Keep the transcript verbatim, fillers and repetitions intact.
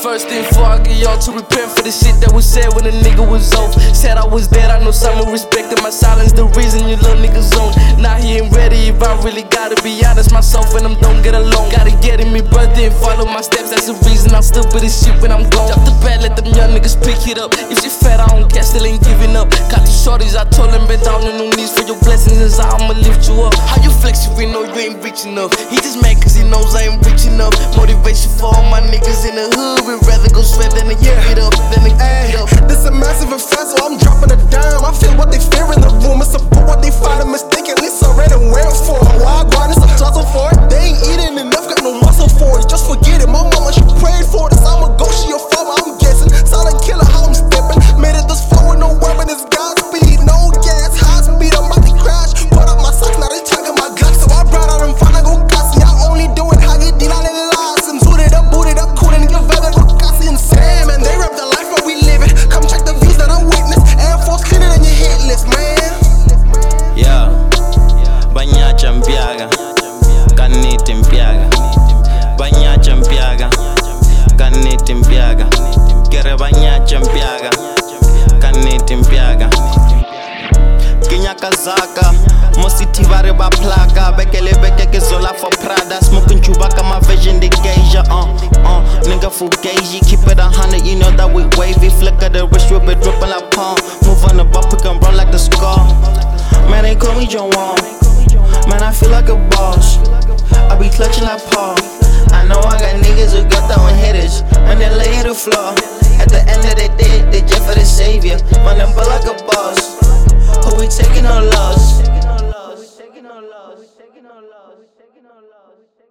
First thing before I get y'all to repent for the shit that was said when a nigga was off. Said I was dead, I know some respected my silence, the reason you little niggas on. Now he ain't ready if I really gotta be honest. Myself and them don't get along. Gotta get in me, brother, and follow my steps. That's the reason I'm still with this shit when I'm gone. Drop the bed, let them young niggas pick it up. If she fat, I don't care, still ain't giving up. Got these shorties, I told them, bend down on no knees for your blessings, and I'ma lift you up. How you flex if you know you ain't rich enough? He just mad cause he knows I ain't rich enough. Motivation for all my niggas in the hood. We'd rather go sweat than to give it up, than to give it up. This a massive affair, so I'm dropping a dime. I feel what they fear in the room, and support what they find a mistakenly already went for. Why God is a tussle for it? They ain't eating enough, got no muscle for it. Just forget it, my mama, she prayed for this. I'ma go, she a farmer, I'm guessing. Silent killer, how I'm stepping. Made it this far with no weapon, it's Godspeed. No gas, high speed, I'm about to crash. Put up my socks, now they tugging my Glock. So I brought out them fine, I go gassy. I only do it how get deal on the lies. And boot it up, boot it up, cool and give it up. Gassy and Sam, and they rap the life that we living. Come check the views that I witness. Air Force cleaner than your hit list, man. Yeah, Banyacha mpiaga, kaniti mpiaga. Banyacha mpiaga, kaniti mpiaga. Kere banyacha mpiaga, kaniti mpiaga. Kinya kazaka, mositi vare ba plaka. Bekele beke ke zola for Prada. Smoking Chewbacca, my vision the gauge. Uh, uh, nigga full gauge. Keep it a hundred, you know that we wavy. Flicker the wrist, rip it, dripping like palm. Move on the bump, pick and run like the scar. Man, they call me John Wall. Man, I feel like a boss. I be clutching like Paul. I know I got niggas who got throwing hitters when they lay the floor. At the end of the day, they just for the savior. Man, I'm but like a boss. Who we taking no loss? Taking no loss. Taking no loss. Taking no loss.